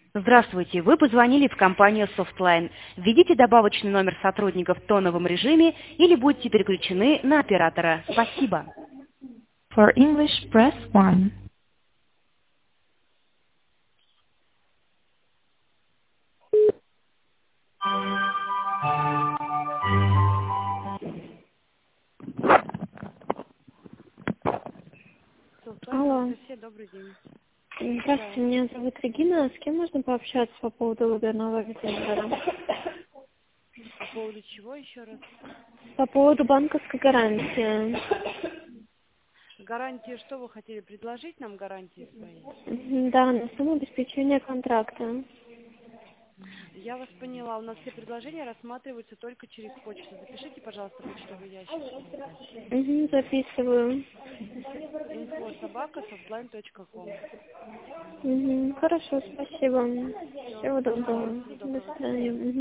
Здравствуйте, вы позвонили в компанию Softline. Введите добавочный номер сотрудника в тоновом режиме или будьте переключены на оператора. Спасибо. For English, press 1. Softline, Алло. Анастасия, добрый день. Здравствуйте, меня зовут Регина. С кем можно пообщаться по поводу веберного визитора? По поводу чего еще раз? По поводу банковской гарантии. Гарантии, что вы хотели предложить нам гарантии свои? Да, на сумму обеспечения контракта. Я вас поняла, у нас все предложения рассматриваются только через почту. Запишите, пожалуйста, почтовый ящик свой. Записываю. info@softline.com. Хорошо, спасибо. Все, Всего доброго. пожалуйста, всего До доброго, до свидания. свидания.